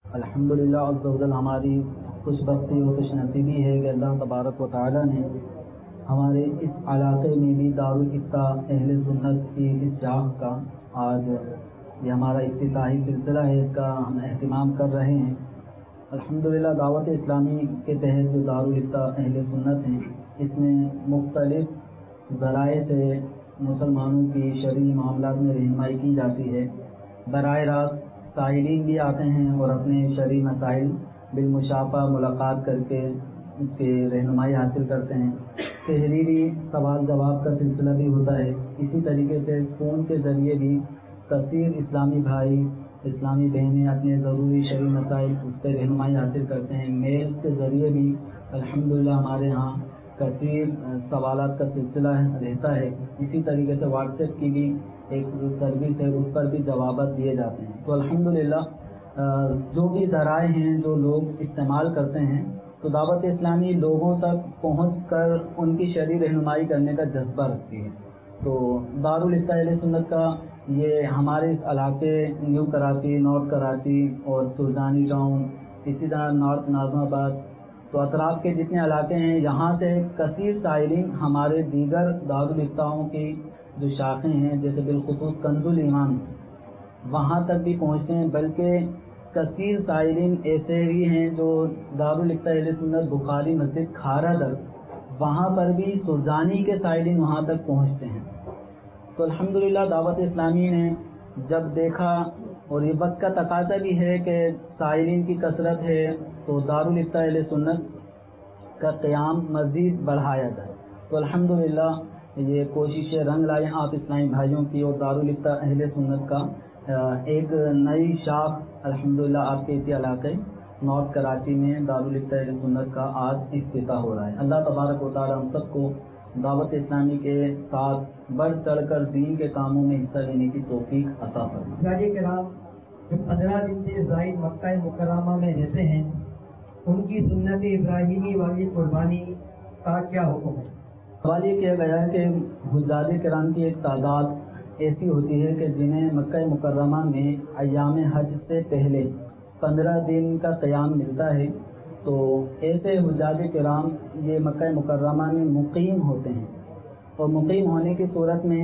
الحمدللہ عز و جل ہماری خوش بختی و خوش نصیبی ہے کہ اللہ تبارک و تعالی نے ہمارے اس علاقے میں بھی دارالفتہ اہل سنت کی اس جاگ کا آج یہ ہمارا افتتاحی سلسلہ ہے، اس کا ہم اہتمام کر رہے ہیں۔ الحمدللہ دعوت اسلامی کے تحت جو دارالفتہ اہل سنت ہیں، اس میں مختلف ذرائع سے مسلمانوں کی شرعی معاملات میں رہنمائی کی جاتی ہے۔ براہ راست سائلین بھی آتے ہیں اور اپنے شرعی مسائل بالمشافہ ملاقات کر کے اس کے رہنمائی حاصل کرتے ہیں۔ تحریری سوال جواب کا سلسلہ بھی ہوتا ہے۔ اسی طریقے سے فون کے ذریعے بھی کثیر اسلامی بھائی اسلامی بہنیں اپنے ضروری شرعی مسائل اس سے رہنمائی حاصل کرتے ہیں۔ میل کے ذریعے بھی الحمدللہ ہمارے یہاں کثیر سوالات کا سلسلہ رہتا ہے۔ اسی طریقے سے واٹس ایپ کی بھی ایک سروس ہے، اس پر بھی جوابات دیے جاتے ہیں۔ تو الحمدللہ جو بھی ذرائع ہیں جو لوگ استعمال کرتے ہیں، تو دعوت اسلامی لوگوں تک پہنچ کر ان کی شرعی رہنمائی کرنے کا جذبہ رکھتی ہے۔ تو دارالفتہ اہل سنت کا یہ ہمارے اس علاقے نیو کراچی، نارتھ کراچی اور سلطانی ٹاؤن، اسی طرح نارتھ ناظم آباد، تو اطراف کے جتنے علاقے ہیں یہاں سے کثیر سائلین ہمارے دیگر دارالفتاؤں کی جو شاخیں ہیں جیسے بالخصوص کنز الایمان وہاں تک بھی پہنچتے ہیں، بلکہ کثیر سائلین ایسے بھی ہیں جو دارالفتہ اہل سنت بخاری مسجد کھارا تک وہاں پر بھی سلطانی کے سائلین وہاں تک پہنچتے ہیں۔ تو الحمدللہ دعوت اسلامی نے جب دیکھا اور یہ وقت کا تقاضا بھی ہے کہ سائلین کی کثرت ہے تو دارالفتہ اہل سنت کا قیام مزید بڑھایا جائے، تو الحمدللہ یہ کوششیں رنگ لائیں آپ اسلامی بھائیوں کی، اور دارالفتہ اہل سنت کا ایک نئی شاخ الحمدللہ آپ کے اسی علاقے نارتھ کراچی میں دارالفتہ اہل سنت کا آج افتتاح ہو رہا ہے۔ اللہ تبارک و تعالی ہم سب کو دعوت اسلامی کے ساتھ بڑھ چڑھ کر دین کے کاموں میں حصہ لینے کی توفیق عطا فرمائے۔ حاجی کرام جو 15 دن سے زائد مکہ مکرمہ میں رہتے ہیں، ان کی سنت ابراہیمی والی قربانی کا کیا حکم ہے؟ سوال یہ کیا گیا ہے کہ حجاج کرام کی ایک تعداد ایسی ہوتی ہے کہ جنہیں مکہ مکرمہ میں ایام حج سے پہلے 15 دن کا قیام ملتا ہے، تو ایسے حجاج کرام یہ مکہ مکرمہ میں مقیم ہوتے ہیں، اور مقیم ہونے کی صورت میں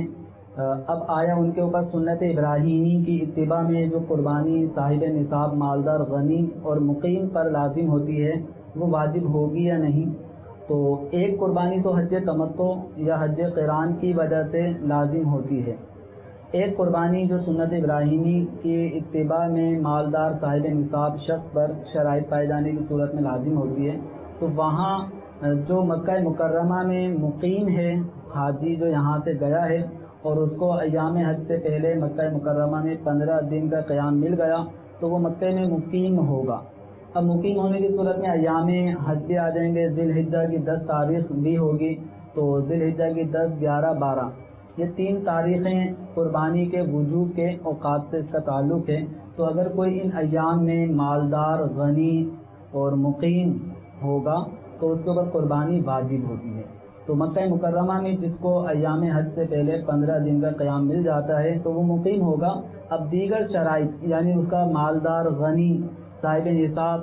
اب آیا ان کے اوپر سنت ابراہیمی کی اتباع میں جو قربانی صاحب نصاب مالدار غنی اور مقیم پر لازم ہوتی ہے وہ واجب ہوگی یا نہیں؟ تو ایک قربانی تو حج تمتع یا حج قران کی وجہ سے لازم ہوتی ہے، ایک قربانی جو سنت ابراہیمی کی اتباع میں مالدار صاحب نصاب شخص پر شرائط پائے جانے کی صورت میں لازم ہوتی ہے۔ تو وہاں جو مکہ مکرمہ میں مقیم ہے، حاجی جو یہاں سے گیا ہے اور اس کو ایام حج سے پہلے مکہ مکرمہ میں 15 دن کا قیام مل گیا، تو وہ مکہ میں مقیم ہوگا۔ اب مقیم ہونے کی صورت میں ایام حج بھی آ جائیں گے، ذی الحجہ کی 10 تاریخ بھی ہوگی، تو ذی الحجہ کی 10، 11، 12 یہ 3 تاریخیں قربانی کے وجوب کے اوقات سے اس کا تعلق ہے۔ تو اگر کوئی ان ایام میں مالدار غنی اور مقیم ہوگا تو اس کے اوپر قربانی واجب ہوتی ہے۔ تو مکہ مکرمہ میں جس کو ایام حج سے پہلے 15 دن کا قیام مل جاتا ہے تو وہ مقیم ہوگا۔ اب دیگر شرائط یعنی اس کا مالدار غنی صاحب نصاب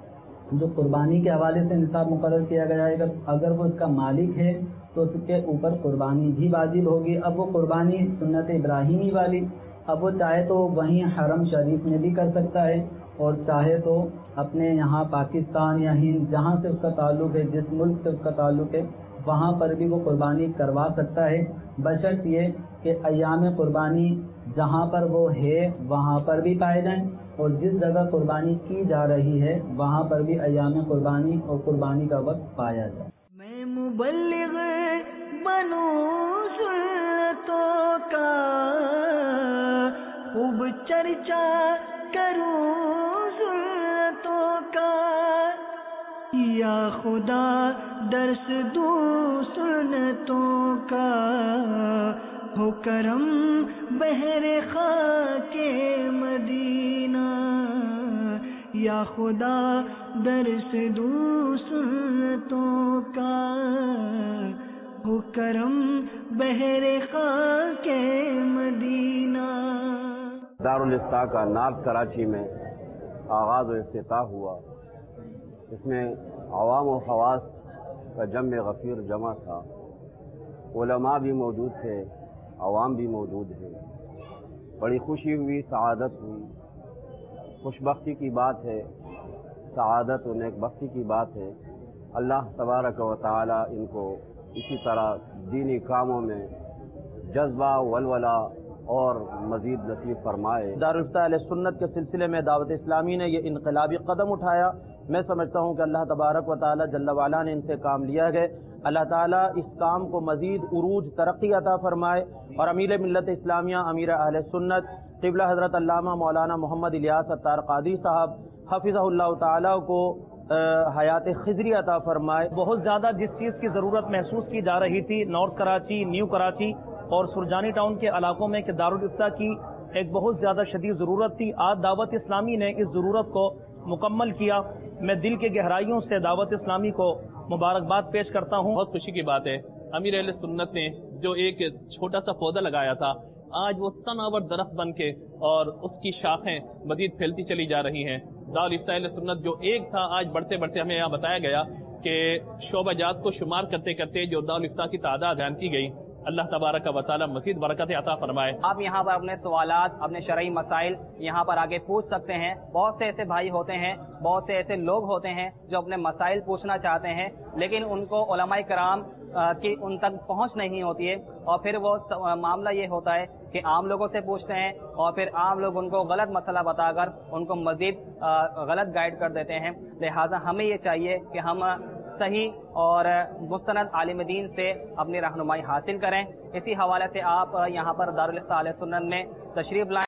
جو قربانی کے حوالے سے نصاب مقرر کیا گیا ہے، اگر وہ اس کا مالک ہے تو اس کے اوپر قربانی بھی واجب ہوگی۔ اب وہ قربانی سنت ابراہیمی والی، اب وہ چاہے تو وہیں حرم شریف میں بھی کر سکتا ہے، اور چاہے تو اپنے یہاں پاکستان یا ہند جہاں سے اس کا تعلق ہے، جس ملک سے اس کا تعلق ہے وہاں پر بھی وہ قربانی کروا سکتا ہے، بشرط یہ کہ ایام قربانی جہاں پر وہ ہے وہاں پر بھی پائے جائیں، اور جس جگہ قربانی کی جا رہی ہے وہاں پر بھی ایام قربانی اور قربانی کا وقت پایا جائے۔ میں مبلغ بنوں سنتوں کا، خوب چرچا کروں سنتوں کا، یا خدا درس دوں سنتوں کا، ہو کرم بحر خاک مدینہ، یا خدا درس دوں سنتوں کا، ہو کرم بحر خاک مدینہ۔ دارالفتہ کا نارتھ کراچی میں آغاز و افتتاح ہوا، اس میں عوام و خواص کا جمع غفیر جمع تھا، علماء بھی موجود تھے، عوام بھی موجود ہیں۔ بڑی خوشی ہوئی، سعادت ہوئی، خوش بختی کی بات ہے، سعادت و نیک بختی کی بات ہے۔ اللہ تبارک و تعالی ان کو اسی طرح دینی کاموں میں جذبہ، ولولہ اور مزید نصیب فرمائے۔ دارالفتہ اہل سنت کے سلسلے میں دعوت اسلامی نے یہ انقلابی قدم اٹھایا۔ میں سمجھتا ہوں کہ اللہ تبارک و تعالی جل وعلا نے ان سے کام لیا ہے۔ اللہ تعالیٰ اس کام کو مزید عروج، ترقی عطا فرمائے، اور امیر ملت اسلامیہ، امیر اہل سنت قبلہ حضرت علامہ مولانا محمد الیاس اتار قادری صاحب حفظہ اللہ تعالیٰ کو حیات خضری عطا فرمائے۔ بہت زیادہ جس چیز کی ضرورت محسوس کی جا رہی تھی نارتھ کراچی، نیو کراچی اور سرجانی ٹاؤن کے علاقوں میں کہ دارالفتہ کی ایک بہت زیادہ شدید ضرورت تھی، آج دعوت اسلامی نے اس ضرورت کو مکمل کیا۔ میں دل کے گہرائیوں سے دعوت اسلامی کو مبارکباد پیش کرتا ہوں۔ بہت خوشی کی بات ہے، امیر اہل سنت نے جو ایک چھوٹا سا پودا لگایا تھا، آج وہ تناور درخت بن کے اور اس کی شاخیں مزید پھیلتی چلی جا رہی ہیں۔ دارالفتہ اہل سنت جو ایک تھا، آج بڑھتے بڑھتے ہمیں یہاں بتایا گیا کہ شعبہ جات کو شمار کرتے کرتے جو دارالفتہ کی تعداد بیان کی گئی، اللہ تبارک و تعالی مزید برکت عطا فرمائے۔ آپ یہاں پر اپنے سوالات، اپنے شرعی مسائل یہاں پر آگے پوچھ سکتے ہیں۔ بہت سے ایسے بھائی ہوتے ہیں، بہت سے ایسے لوگ ہوتے ہیں جو اپنے مسائل پوچھنا چاہتے ہیں، لیکن ان کو علماء کرام کی ان تک پہنچ نہیں ہوتی ہے، اور پھر وہ معاملہ یہ ہوتا ہے کہ عام لوگوں سے پوچھتے ہیں، اور پھر عام لوگ ان کو غلط مسئلہ بتا کر ان کو مزید غلط گائیڈ کر دیتے ہیں۔ لہٰذا ہمیں یہ چاہیے کہ ہم صحیح اور مستند عالم دین سے اپنی رہنمائی حاصل کریں۔ اسی حوالے سے آپ یہاں پر دارالفتہ اہل سنت میں تشریف لائیں۔